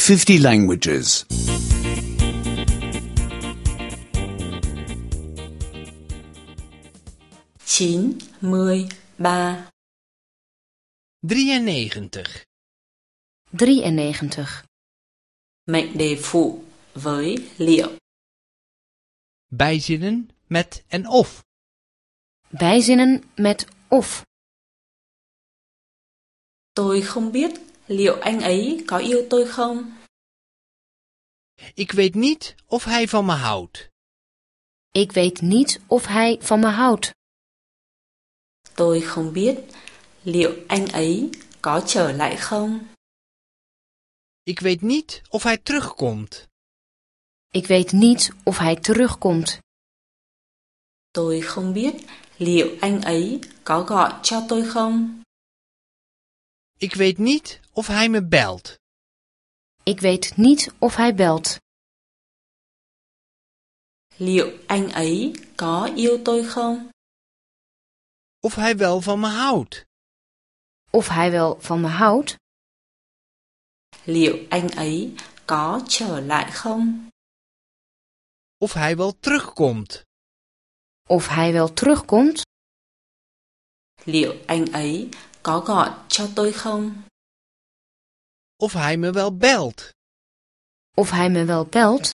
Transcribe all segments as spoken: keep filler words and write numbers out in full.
fifty languages. chín mươi ba. drieënnegentig. drieënnegentig. Mệnh đề phụ với liệu. Bijzinnen met en of. Bijzinnen met of. Tôi không biết liệu anh ấy có yêu tôi không? Ik weet niet of hij van me houdt. Ik weet niet of hij van me houdt. Tôi không biết liệu anh ấy có trở lại không? Ik weet niet of hij terugkomt. Ik weet niet of hij terugkomt. Tôi không biết liệu anh ấy có gọi cho tôi không? Ik weet niet of hij me belt. Ik weet niet of hij belt. Liệu anh ấy có yêu tôi không? Of hij wel van me houdt. Of hij wel van me houdt. Liệu anh ấy có trở lại không? Of hij wel terugkomt. Of hij wel terugkomt. Liệu anh ấy có gọi cho tôi không? Of hij me wel belt. Of hij me wel belt.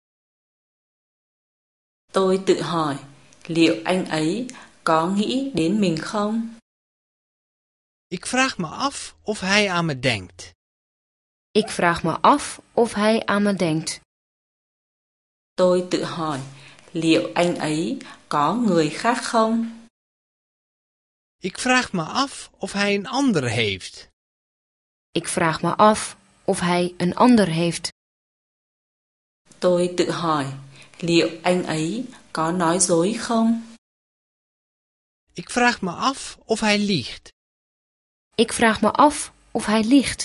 Tôi tự hỏi, liệu anh ấy có nghĩ đến mình không? Ik vraag me af of hij aan me denkt. Ik vraag me af of hij aan me denkt. Tôi tự hỏi, liệu anh ấy có người khác không? Ik vraag me af of hij een ander heeft. Ik vraag me af of hij een ander heeft. Tôi tự hỏi, liệu anh ấy có nói dối không? Ik vraag me af of hij liegt. Ik vraag me af of hij liegt.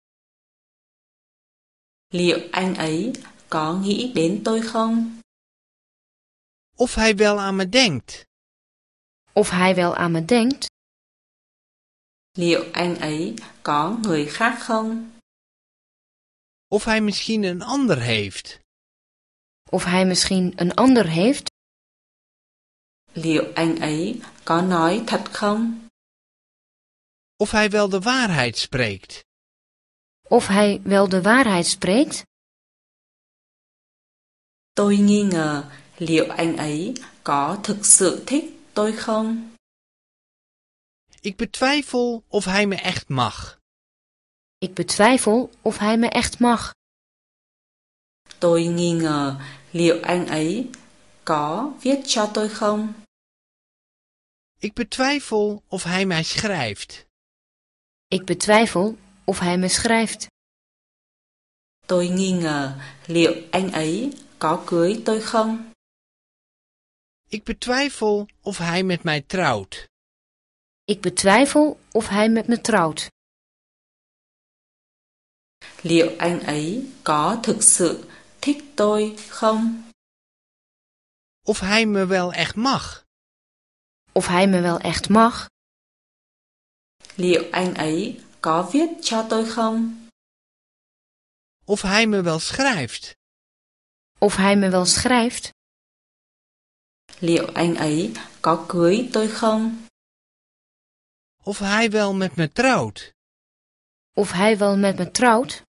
Liệu anh ấy có nghĩ đến tôi không? Of hij wel aan me denkt. Of hij wel aan me denkt. Liệu anh ấy có người khác không? Of hij misschien een ander heeft. Of hij misschien een ander heeft. Liệu anh ấy có nói thật không? Of hij wel de waarheid spreekt. Of hij wel de waarheid spreekt. Tôi nghi ngờ liệu anh ấy có thực sự thích tôi không? Ik betwijfel of hij me echt mag. Ik betwijfel of hij me echt mag. Tôi nghi ngờ liệu anh ấy có viết cho tôi không? Ik betwijfel of hij mij schrijft. Ik betwijfel of hij me schrijft. Tôi nghi ngờ liệu anh ấy có cưới tôi không? Ik betwijfel of hij met mij trouwt. Ik betwijfel of hij met me trouwt. Liệu anh ấy có thực sự thích tôi không? Of hij me wel echt mag. Of hij me wel echt mag. Liệu anh ấy có viết cho tôi không? Of hij me wel schrijft. Of hij me wel schrijft. Liệu anh ấy có cưới tôi không? Of hij wel met me trouwt. Of hij wel met me trouwt.